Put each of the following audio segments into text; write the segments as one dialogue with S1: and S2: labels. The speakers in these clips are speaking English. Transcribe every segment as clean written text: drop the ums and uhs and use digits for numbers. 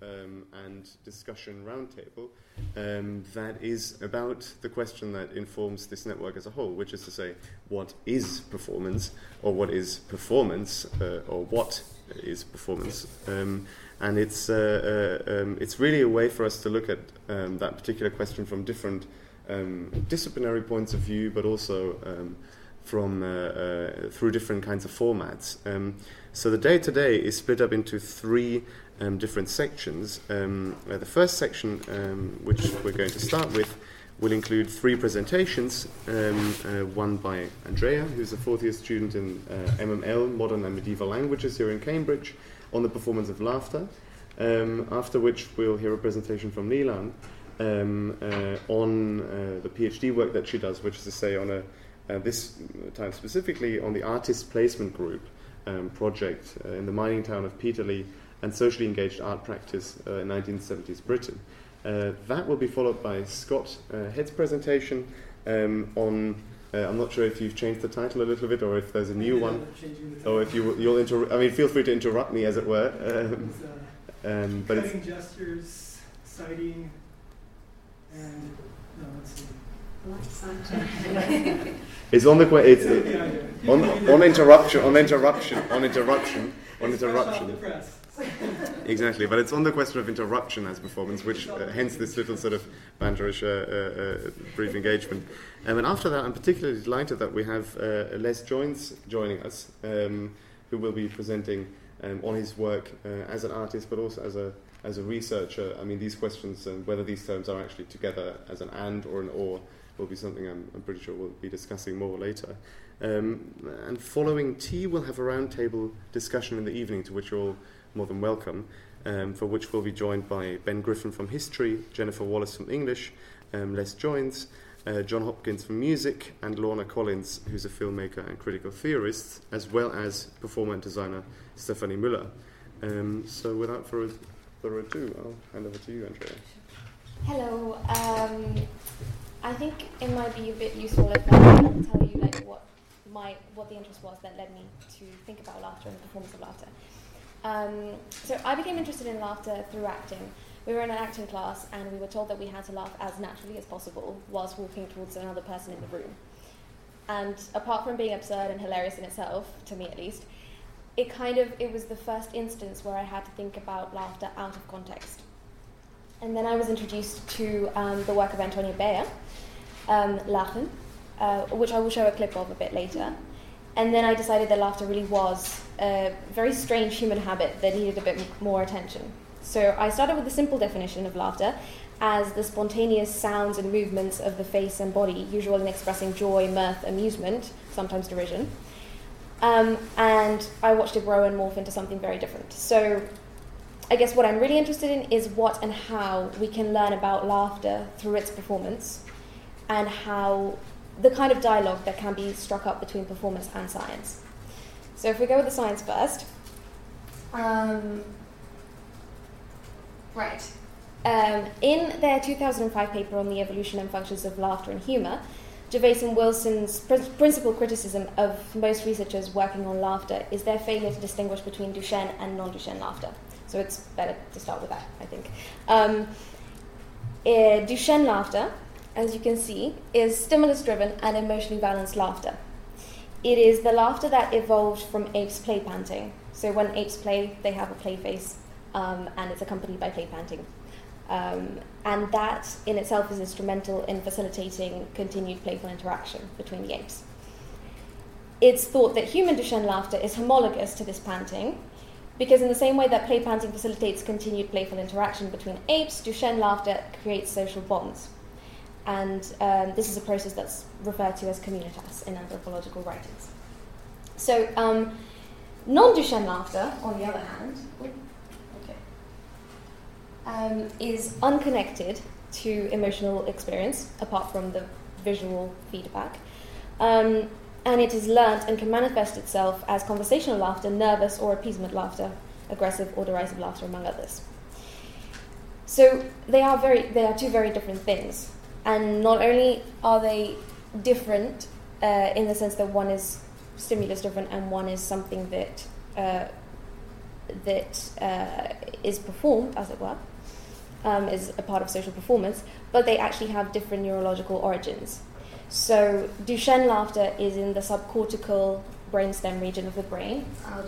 S1: and discussion roundtable that is about the question that informs this network as a whole, which is to say, what is performance, or what is performance, or what is performance. And it's really a way for us to look at that particular question from different disciplinary points of view, but also from through different kinds of formats. So the day today is split up into three different sections. The first section, which we're going to start with, will include three presentations, one by Andrea, who's a fourth-year student in MML, Modern and Medieval Languages here in Cambridge, on the performance of laughter, after which we'll hear a presentation from Nilan on the PhD work that she does, which is to say on this time specifically on the Artist Placement Group project in the mining town of Peterlee and socially engaged art practice in 1970s Britain. That will be followed by Scott Head's presentation on, I'm not sure if you've changed the title a little bit or if there's a new one, or if you'll feel free to interrupt me, as it were. But
S2: cutting gestures, citing, and no, let's see.
S1: It's on on interruption. Exactly, but it's on the question of interruption as performance, which hence this little sort of banterish brief engagement. And after that, I'm particularly delighted that we have Les Joynes joining us, who will be presenting on his work as an artist, but also as a researcher. I mean, these questions and whether these terms are actually together as an and or an or will be something I'm pretty sure we'll be discussing more later. And following tea, we'll have a roundtable discussion in the evening, to which you're all more than welcome, for which we'll be joined by Ben Griffin from History, Jennifer Wallace from English, Les Joynes, John Hopkins from Music, and Lorna Collins, who's a filmmaker and critical theorist, as well as performer and designer Stephanie Müller. So without further ado, I'll hand over to you, Andrea.
S3: Hello. I think it might be a bit useful if I tell you what the interest was that led me to think about laughter and the performance of laughter. So I became interested in laughter through acting. We were in an acting class and we were told that we had to laugh as naturally as possible whilst walking towards another person in the room. And apart from being absurd and hilarious in itself, to me at least, it was the first instance where I had to think about laughter out of context. And then I was introduced to the work of Antonio Beyer, Lachen, which I will show a clip of a bit later. And then I decided that laughter really was a very strange human habit that needed a bit more attention. So I started with a simple definition of laughter as the spontaneous sounds and movements of the face and body, usual in expressing joy, mirth, amusement, sometimes derision. And I watched it grow and morph into something very different. So I guess what I'm really interested in is what and how we can learn about laughter through its performance, and how the kind of dialogue that can be struck up between performance and science. So if we go with the science first. In their 2005 paper on the evolution and functions of laughter and humour, Gervais and Wilson's principal criticism of most researchers working on laughter is their failure to distinguish between Duchenne and non-Duchenne laughter. So it's better to start with that, I think. Duchenne laughter, as you can see, is stimulus-driven and emotionally balanced laughter. It is the laughter that evolved from apes play panting. So when apes play, they have a play face, and it's accompanied by play panting. And that in itself is instrumental in facilitating continued playful interaction between the apes. It's thought that human Duchenne laughter is homologous to this panting, because in the same way that play panting facilitates continued playful interaction between apes, Duchenne laughter creates social bonds. And this is a process that's referred to as communitas in anthropological writings. So non-Duchenne laughter, on the other hand, is unconnected to emotional experience, apart from the visual feedback. And it is learnt and can manifest itself as conversational laughter, nervous or appeasement laughter, aggressive or derisive laughter, among others. So they are two very different things. And not only are they different in the sense that one is stimulus-driven and one is something that is performed, as it were, is a part of social performance, but they actually have different neurological origins. So Duchenne laughter is in the subcortical brainstem region of the brain.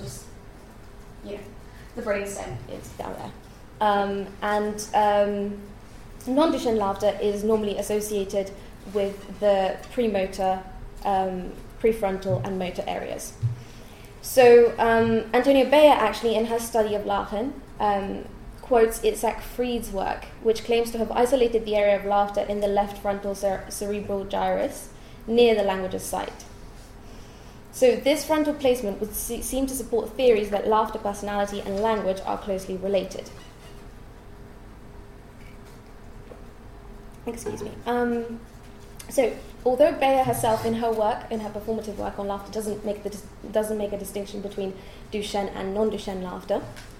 S3: The brainstem is down there. Non-Duchenne laughter is normally associated with the premotor, prefrontal, and motor areas. So Antonia Beyer actually, in her study of Lachen, quotes Itzhak Fried's work, which claims to have isolated the area of laughter in the left frontal cerebral gyrus near the language's site. So this frontal placement would seem to support theories that laughter, personality, and language are closely related. Excuse me. So although Beyer herself, in her performative work on laughter, doesn't make a distinction between Duchenne and non-Duchenne laughter,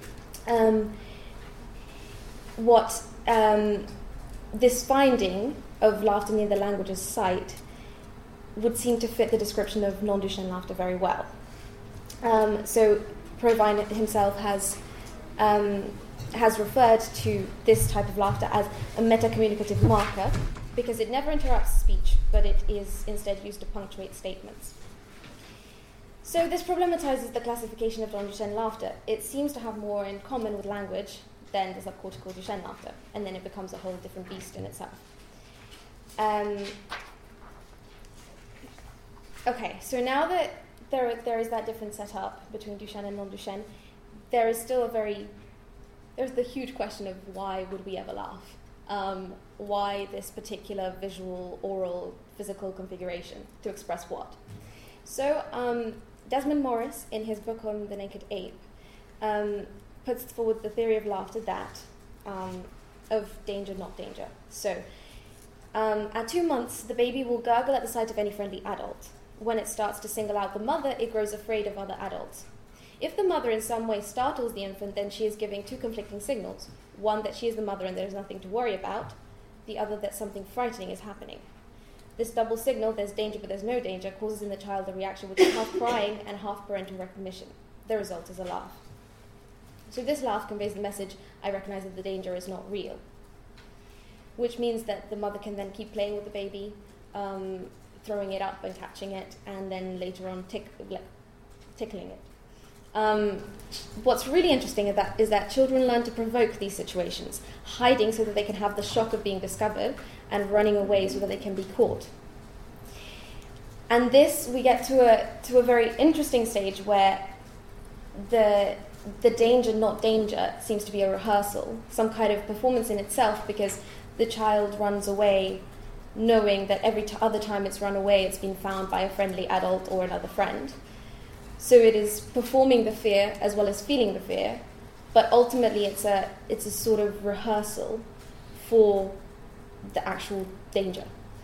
S3: this finding of laughter near the language's site would seem to fit the description of non-Duchenne laughter very well. So Provine himself has referred to this type of laughter as a metacommunicative marker because it never interrupts speech, but it is instead used to punctuate statements. So this problematizes the classification of non-Duchenne laughter. It seems to have more in common with language than the subcortical Duchenne laughter, and then it becomes a whole different beast in itself. Okay, so now that there is that different setup between Duchenne and non-Duchenne, there's the huge question of why would we ever laugh? Why this particular visual, oral, physical configuration to express what? So Desmond Morris, in his book on the naked ape, puts forward the theory of laughter that of danger, not danger. So at 2 months, the baby will gurgle at the sight of any friendly adult. When it starts to single out the mother, it grows afraid of other adults. If the mother in some way startles the infant, then she is giving two conflicting signals. One, that she is the mother and there is nothing to worry about. The other, that something frightening is happening. This double signal, there's danger but there's no danger, causes in the child a reaction which is half crying and half parental recognition. The result is a laugh. So this laugh conveys the message, I recognize that the danger is not real. Which means that the mother can then keep playing with the baby, throwing it up and catching it, and then later on tickling it. What's really interesting is that children learn to provoke these situations, hiding so that they can have the shock of being discovered, and running away so that they can be caught. And this, we get to a very interesting stage where the danger, not danger, seems to be a rehearsal, some kind of performance in itself, because the child runs away knowing that every other time it's run away, it's been found by a friendly adult or another friend. So it is performing the fear as well as feeling the fear, but ultimately it's a sort of rehearsal for the actual danger.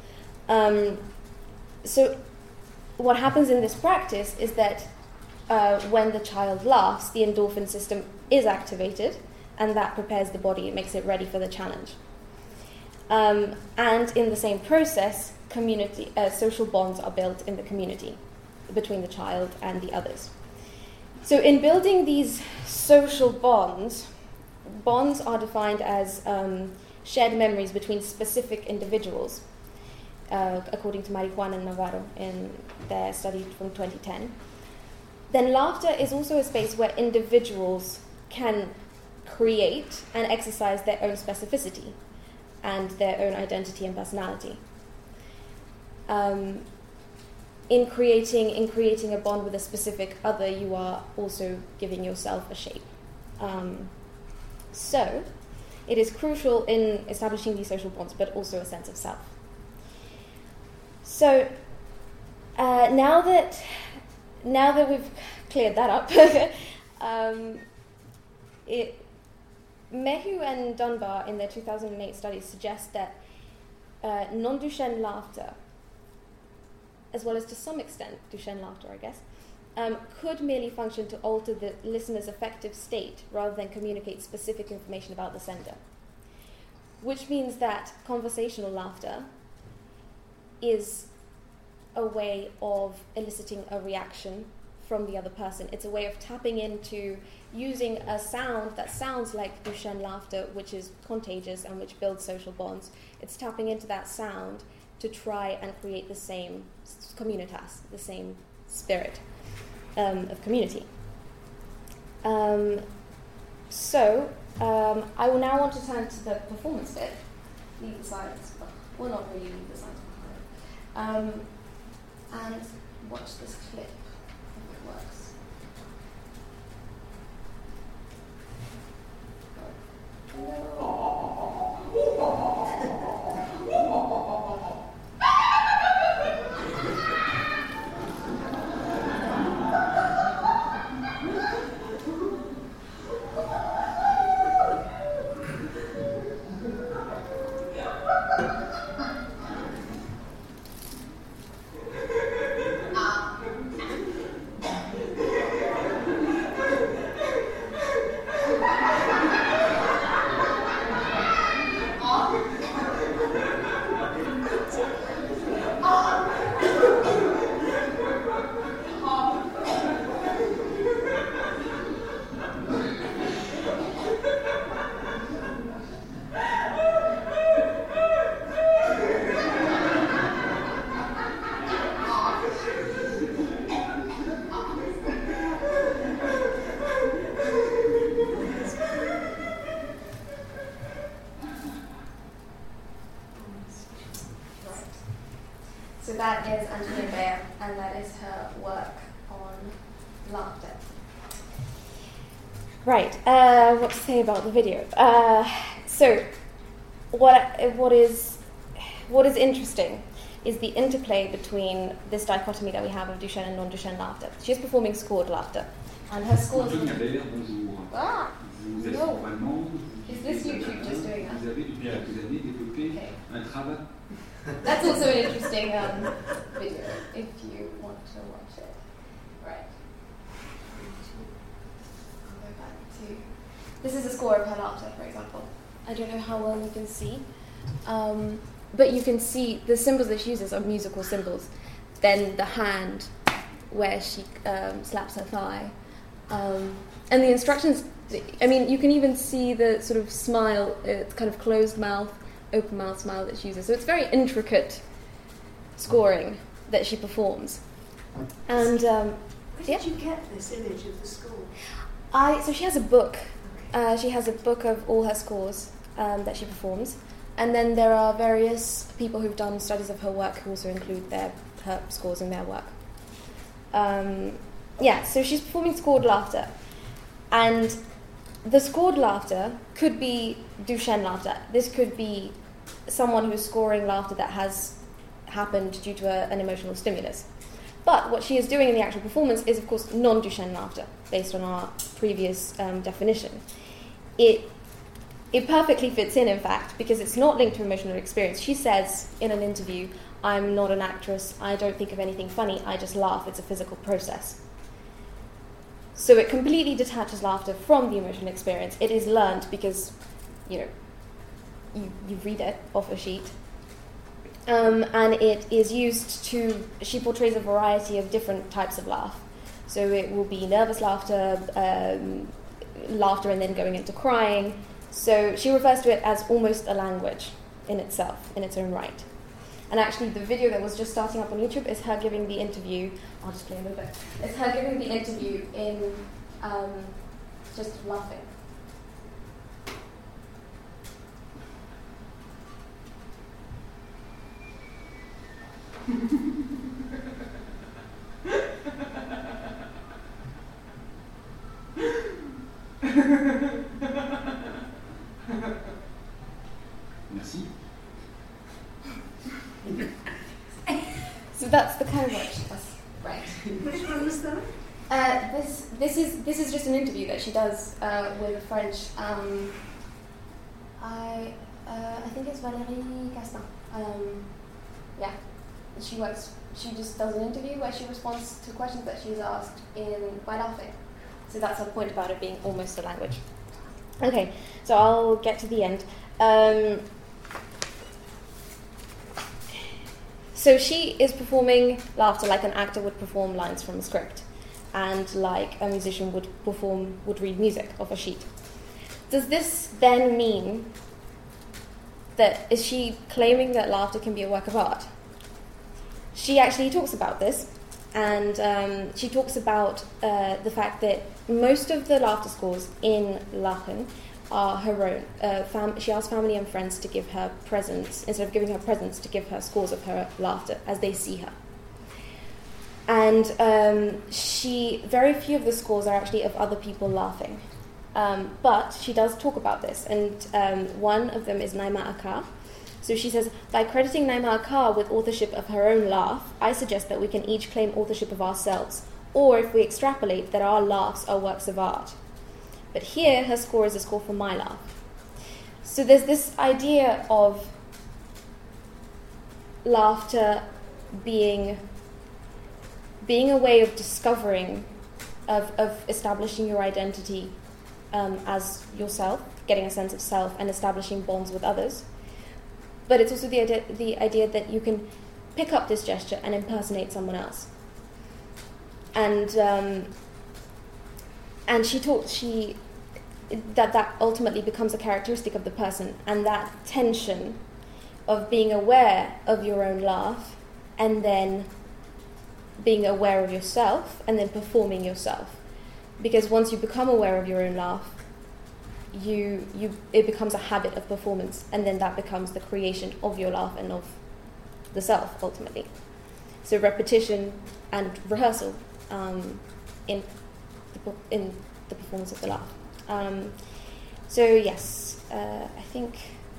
S3: So what happens in this practice is that when the child laughs, the endorphin system is activated, and that prepares the body, it makes it ready for the challenge. And in the same process, social bonds are built in the community between the child and the others. So in building these social bonds are defined as shared memories between specific individuals, according to Marijuana and Navarro in their study from 2010. Then laughter is also a space where individuals can create and exercise their own specificity and their own identity and personality. In creating a bond with a specific other, you are also giving yourself a shape. So it is crucial in establishing these social bonds, but also a sense of self. So now that we've cleared that up, Mehu and Dunbar in their 2008 studies suggest that non-Duchenne laughter, as well as to some extent Duchenne laughter, I guess, could merely function to alter the listener's affective state rather than communicate specific information about the sender. Which means that conversational laughter is a way of eliciting a reaction from the other person. It's a way of tapping into using a sound that sounds like Duchenne laughter, which is contagious and which builds social bonds. It's tapping into that sound to try and create the same communitas, the same spirit of community. I will now want to turn to the performance bit. Leave the science, well, not really leave the science behind. And watch this clip if it works. So that is Antonia Bayer, and that is her work on laughter. Right, what to say about the video? So, what is interesting is the interplay between this dichotomy that we have of Duchenne and non-Duchenne laughter. She's performing scored laughter, and her scored... Ah! No. Is this YouTube just doing that? Okay. That's also an interesting video, if you want to watch it. Right. I'll go back to... This is a score of her laughter, for example. I don't know how well you can see, but you can see the symbols that she uses are musical symbols. Then the hand, where she slaps her thigh. And the instructions, I mean, you can even see the sort of smile, kind of closed mouth, open mouth smile that she uses. So it's very intricate scoring that she performs. And
S4: where did you get this image of the score?
S3: So she has a book. She has a book of all her scores that she performs. And then there are various people who've done studies of her work who also include her scores in their work. So she's performing scored laughter. And the scored laughter could be Duchenne laughter. This could be someone who's scoring laughter that has happened due to an emotional stimulus. But what she is doing in the actual performance is, of course, non-Duchenne laughter, based on our previous definition. It perfectly fits in fact, because it's not linked to emotional experience. She says in an interview, "I'm not an actress, I don't think of anything funny, I just laugh, it's a physical process." So it completely detaches laughter from the emotional experience. It is learned because, you read it off a sheet. And it is used to, she portrays a variety of different types of laugh. So it will be nervous laughter, laughter and then going into crying. So she refers to it as almost a language in itself, in its own right. And actually the video that was just starting up on YouTube is her giving the interview, I'll just play a little bit, it's her giving the interview in just laughing.
S5: Merci.
S3: So that's the kind of work she does, right?
S4: Which one was that?
S3: This is just an interview that she does with a French. I think it's Valérie Castin. She just does an interview where she responds to questions that she's asked by laughing. So that's her point about it being almost a language. Okay, so I'll get to the end. So she is performing laughter like an actor would perform lines from a script. and like a musician would read music off a sheet. Does this then mean that, is she claiming that laughter can be a work of art? She actually talks about this, and she talks about the fact that most of the laughter scores in Lachen are her own. She asks family and friends to give her presents, instead of giving her presents, to give her scores of her laughter as they see her. And very few of the scores are actually of other people laughing. But she does talk about this, and one of them is Naima Akar. So she says, by crediting Naima Akar with authorship of her own laugh, I suggest that we can each claim authorship of ourselves, or if we extrapolate, that our laughs are works of art. But here, her score is a score for my laugh. So there's this idea of laughter being a way of discovering, of establishing your identity as yourself, getting a sense of self, and establishing bonds with others. But it's also the idea that you can pick up this gesture and impersonate someone else. And that ultimately becomes a characteristic of the person, and that tension of being aware of your own laugh and then being aware of yourself and then performing yourself. Because once you become aware of your own laugh, it becomes a habit of performance, and then that becomes the creation of your laugh and of the self ultimately. So repetition and rehearsal in the performance of the laugh. So yes, I think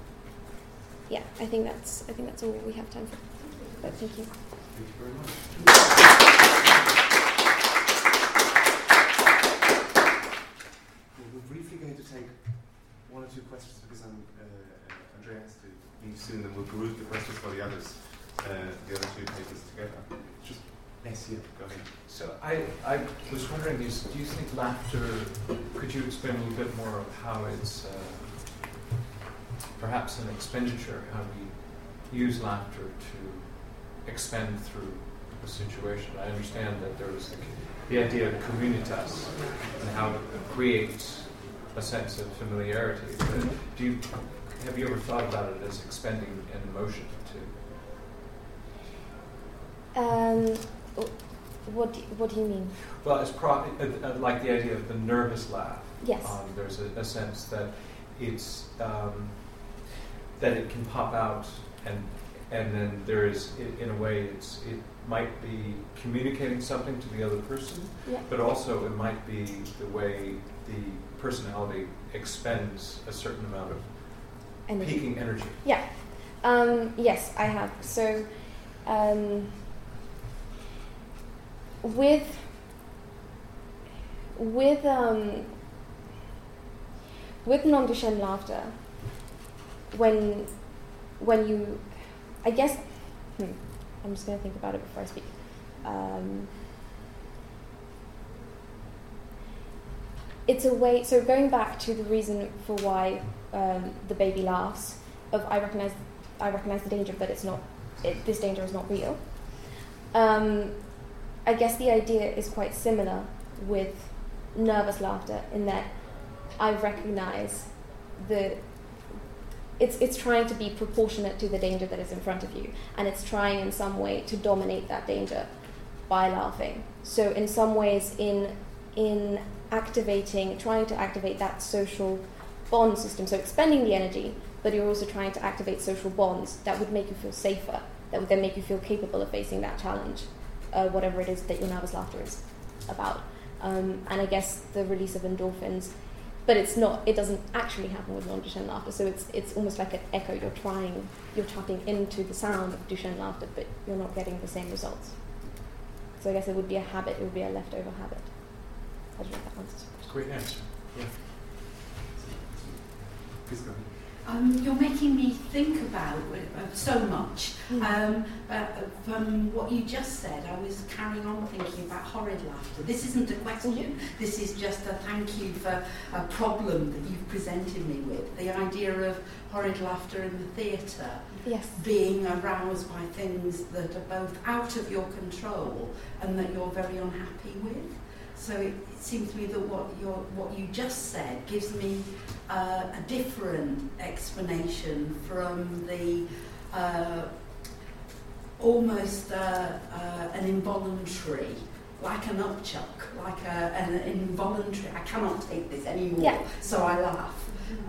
S3: that's all we have time for. But thank you.
S1: Thank you very much. We're briefly going to take one or two questions because Andrea has to leave soon, and we'll group the questions for the others, the other two papers together. Just yes, yeah, go ahead.
S5: So I was wondering, do you think laughter? Could you explain a little bit more of how it's perhaps an expenditure, how we use laughter to expend through a situation? I understand that there was the idea of communitas and how it creates a sense of familiarity. But have you ever thought about it as expending an emotion too?
S3: What do you mean?
S5: Well, it's like the idea of the nervous laugh.
S3: Yes.
S5: There's a sense that it's that it can pop out, and then there is, in a way, it might be communicating something to the other person,
S3: yeah.
S5: But also it might be the way the personality expends a certain amount of peaking energy.
S3: Yeah. Yes, I have. So. With non-Duchenne laughter, when you, I guess, I'm just going to think about it before I speak. It's a way. So going back to the reason for why the baby laughs, I recognize the danger, but it's not. This danger is not real. I guess the idea is quite similar with nervous laughter in that I recognize it's trying to be proportionate to the danger that is in front of you, and it's trying in some way to dominate that danger by laughing. So in some ways, in trying to activate that social bond system, so expending the energy, but you're also trying to activate social bonds that would make you feel safer, that would then make you feel capable of facing that challenge. Whatever it is that your nervous laughter is about. And I guess the release of endorphins, but it doesn't actually happen with non-Duchenne laughter, so it's almost like an echo. You're tapping into the sound of Duchenne laughter, but you're not getting the same results. So I guess it would be a habit, it would be a leftover habit. I don't know if that answers your question.
S5: Great answer. Yeah.
S1: Please go ahead.
S4: You're making me think about so much. From what you just said, I was carrying on thinking about horrid laughter. This isn't a question. This is just a thank you for a problem that you've presented me with. The idea of horrid laughter in the theatre,
S3: yes,
S4: being aroused by things that are both out of your control and that you're very unhappy with. So it seems to me that what you just said gives me a different explanation from the almost an involuntary, like an upchuck, like an involuntary, I cannot take this anymore, so I laugh.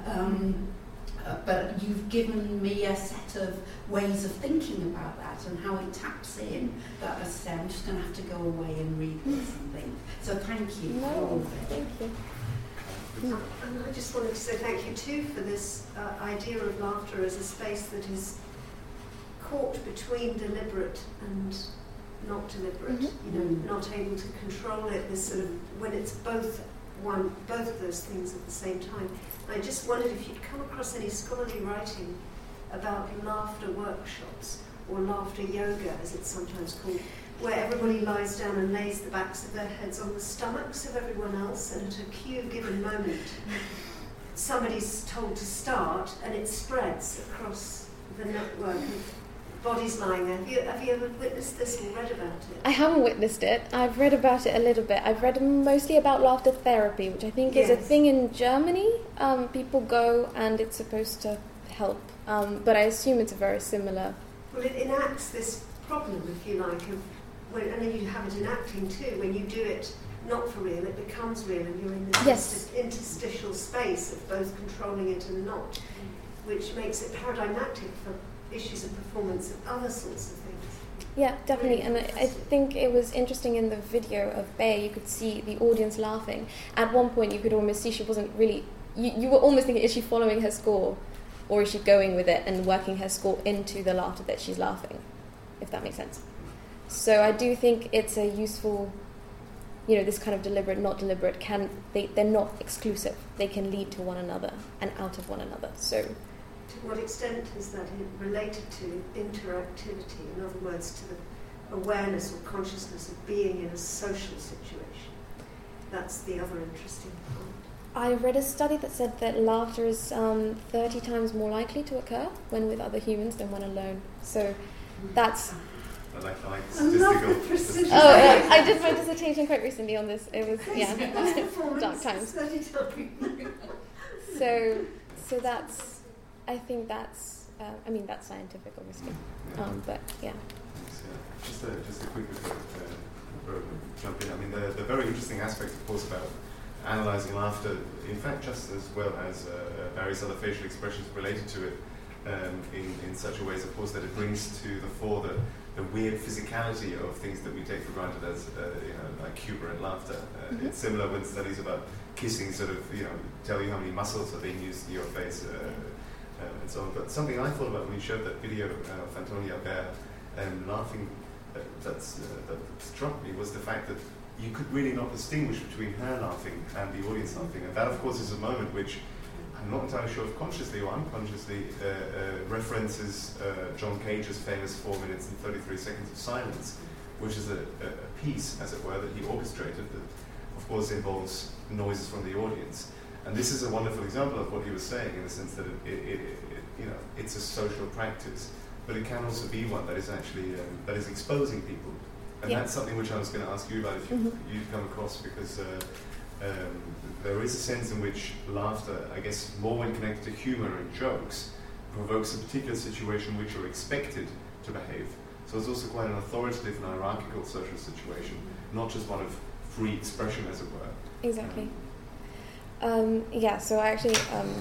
S4: But you've given me a set of ways of thinking about that and how it taps in. That I say, I'm just going to have to go away and read this and think. So thank you for all of it.
S3: Thank you.
S6: And I just wanted to say thank you too for this idea of laughter as a space that is caught between deliberate and not deliberate.
S3: Mm-hmm.
S6: You know, not able to control it. This sort of when it's both of those things at the same time. I just wondered if you'd come across any scholarly writing about laughter workshops or laughter yoga, as it's sometimes called, where everybody lies down and lays the backs of their heads on the stomachs of everyone else, and at a cue given moment, somebody's told to start, and it spreads across the network of bodies lying there. Have you ever witnessed this or read about it?
S3: I haven't witnessed it. I've read about it a little bit. I've read mostly about laughter therapy, which I think is a thing in Germany. People go and it's supposed to help. But I assume it's a very similar...
S6: Well, it enacts this problem, if you like, of and then you have it in acting too. When you do it not for real, it becomes real, and you're in this interstitial space of both controlling it and not, which makes it paradigmatic for issues of performance and other sorts of things.
S3: Yeah, definitely. And I think it was interesting in the video of Bae, you could see the audience laughing. At one point, you could almost see she wasn't really... You were almost thinking, is she following her score? Or is she going with it and working her score into the laughter that she's laughing? If that makes sense. So I do think it's a useful... this kind of deliberate, not deliberate, they're not exclusive. They can lead to one another and out of one another. So...
S6: To what extent is that related to interactivity? In other words, to the awareness or consciousness of being in a social situation? That's the other interesting point.
S3: I read a study that said that laughter is 30 times more likely to occur when with other humans than when alone. So that's...
S1: I like statistical precision.
S3: I did my dissertation quite recently on this. It was, dark times. So that's... I think that's, that's scientific, obviously. But yeah.
S1: Just a quick jump in. I mean, the very interesting aspect, of course, about analysing laughter, in fact, just as well as various other facial expressions related to it, in such a way, of course, that it brings to the fore the weird physicality of things that we take for granted as, like humour and laughter. It's similar when studies about kissing sort of, tell you how many muscles are being used in your face. And so on. But something I thought about when you showed that video of Antonia Baer laughing that struck me was the fact that you could really not distinguish between her laughing and the audience laughing. And that, of course, is a moment which I'm not entirely sure if consciously or unconsciously references John Cage's famous 4 minutes and 33 seconds of silence, which is a piece, as it were, that he orchestrated that, of course, involves noises from the audience. And this is a wonderful example of what he was saying, in the sense that it's a social practice, but it can also be one that is actually that is exposing people, and that's something which I was going to ask you about if you'd come across, because there is a sense in which laughter, I guess, more when connected to humour and jokes, provokes a particular situation which you're expected to behave. So it's also quite an authoritative and hierarchical social situation, not just one of free expression, as it were.
S3: Exactly. So I actually,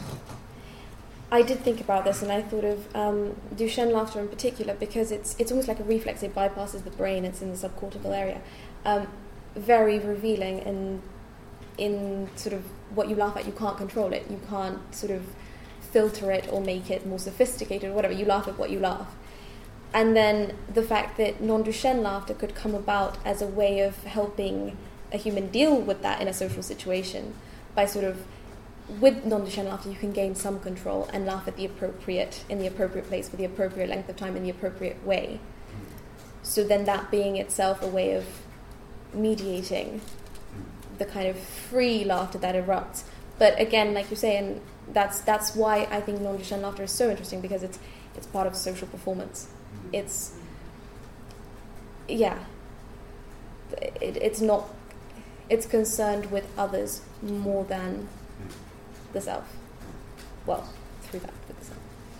S3: I did think about this, and I thought of Duchenne laughter in particular, because it's almost like a reflex. It bypasses the brain. It's in the subcortical area. Very revealing in sort of what you laugh at. You can't control it. You can't sort of filter it or make it more sophisticated or whatever. You laugh at what you laugh. And then the fact that non-Duchenne laughter could come about as a way of helping a human deal with that in a social situation. By sort of, with non-Duchenne laughter, you can gain some control and laugh in the appropriate place for the appropriate length of time in the appropriate way. So then that being itself a way of mediating the kind of free laughter that erupts. But again, like you say, and that's why I think non-Duchenne laughter is so interesting, because it's part of social performance. It's not it's concerned with others more than the self. Well, through that, with the self.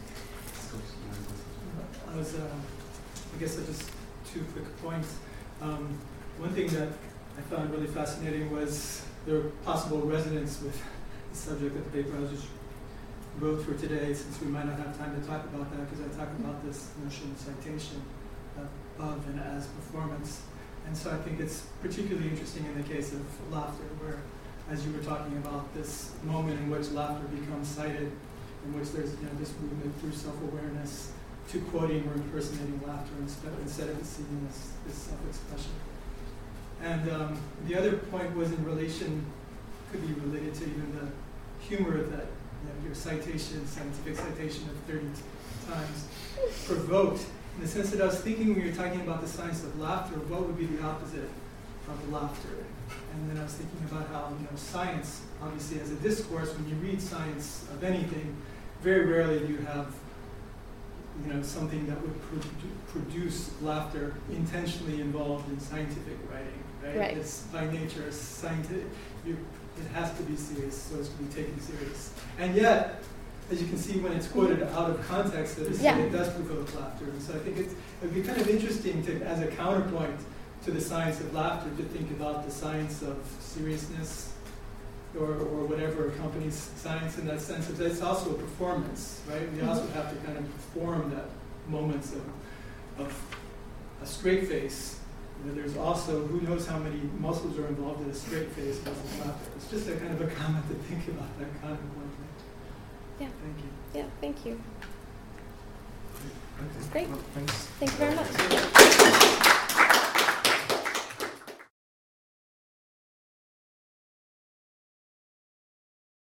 S2: I guess just 2 quick points. One thing that I found really fascinating was the possible resonance with the subject of the paper I just wrote for today, since we might not have time to talk about that, because I talk about this notion of citation of and as performance. And so I think it's particularly interesting in the case of laughter, where, as you were talking about, this moment in which laughter becomes cited, in which there's this movement through self-awareness to quoting or impersonating laughter instead of seeing this self-expression. And the other point was in relation, could be related to even the humor that your citation, scientific citation of 30 times provoked, in the sense that I was thinking when you were talking about the science of laughter, what would be the opposite of laughter? And then I was thinking about how science, obviously as a discourse, when you read science of anything, very rarely do you have something that would produce laughter intentionally involved in scientific writing, right? It's by nature scientific. It has to be serious, so it's to be taken serious. And yet, as you can see, when it's quoted out of context, it does provoke laughter. And so I think it would be kind of interesting to, as a counterpoint to the science of laughter, to think about the science of seriousness, or whatever accompanies science in that sense. It's also a performance, right? We also have to kind of perform that moments of a straight face. There's also, who knows how many muscles are involved in a straight face versus laughter. It's just a kind of a comment to think about that kind of point.
S3: Yeah.
S2: Thank you.
S3: Yeah, thank you.
S7: Okay.
S3: Great.
S7: Well, thanks.
S3: Thank you very much.